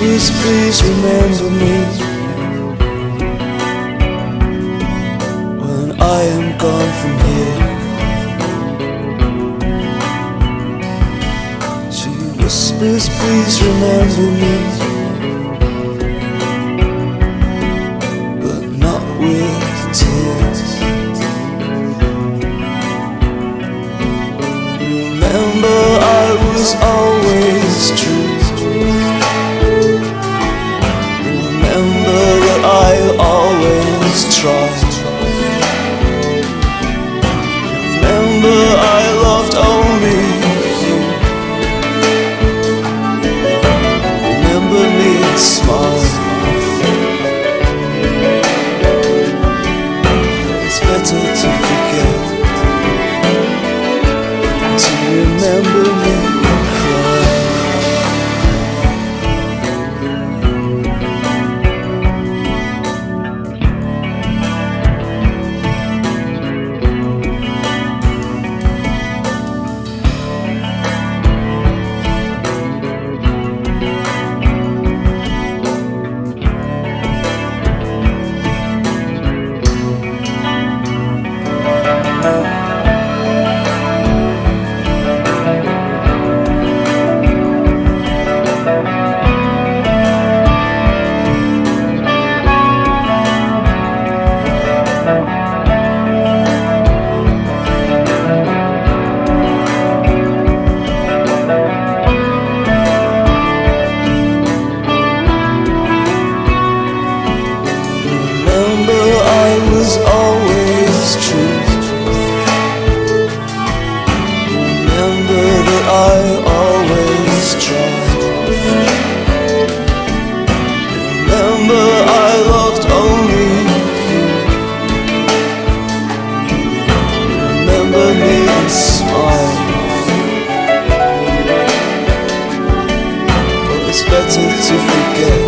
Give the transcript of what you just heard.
whispers, please remember me when I am gone from here. She whispers, please remember me, but not with tears. Remember, I was always true. Remember that I always tried. Remember, I loved only you. Remember me and smile. It's better to forget, to remember me and cry. Always true. Remember that I always tried. Remember, I loved only you. Remember me and smile. But it's better to forget,